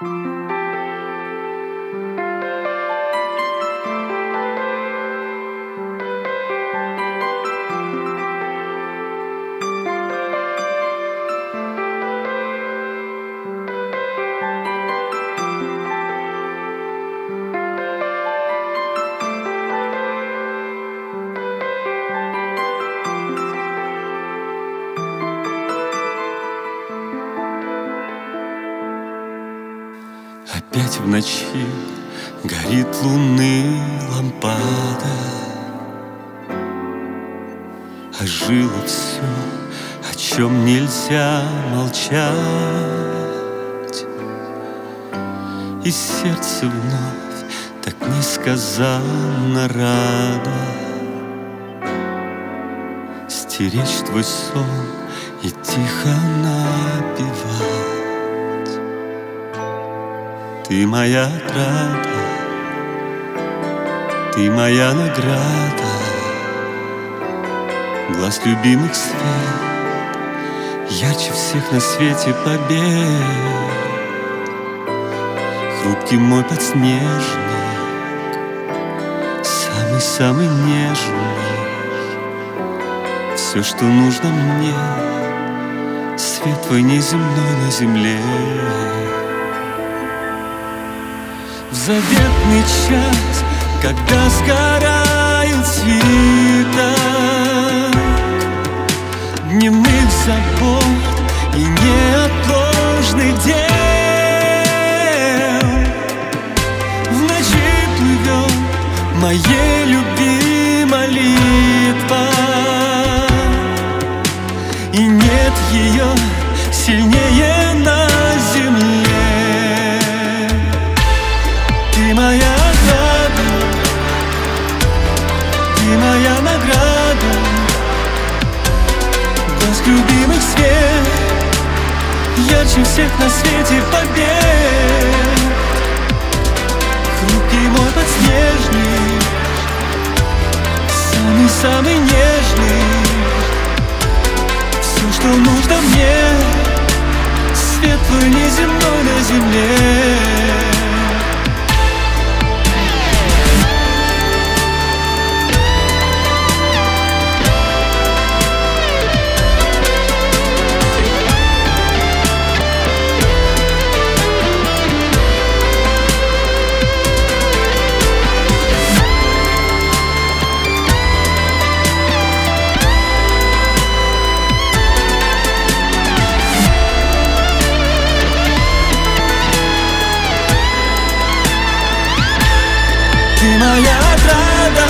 Опять в ночи горит луны лампада, ожило все, о чем нельзя молчать, и сердце вновь так несказанно радо стеречь твой сон и тихо напевать. Ты моя отрада, ты моя награда, глаз любимых свет, ярче всех на свете побед. Хрупкий мой подснежник, самый-самый нежный, все, что нужно мне, свет твой неземной на земле. В заветный час, когда сгорают цвета дневных забот и неотложных дел, в ночи плывет моей любви молитва, и нет ее сильнее на земле. Ты моя отрада, ты моя награда, глаз любимых свет, ярче всех на свете побед. Хрупкий мой подснежник, самый-самый нежный, все, что нужно мне, свет твой неземной на земле. Ты моя отрада,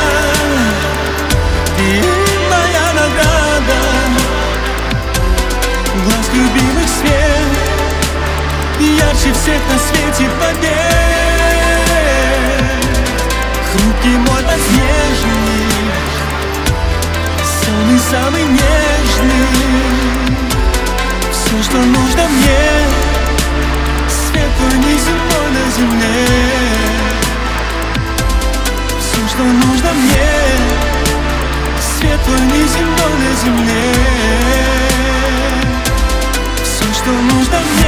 ты моя награда, глаз любимых свет, ярче всех на свете побед. Хрупкий мой подснежник, самый-самый нежный, все, что нужно мне, свет твой неземной на земле. Все, что нужно мне, свет твой неземной на земле. Все, что нужно мне.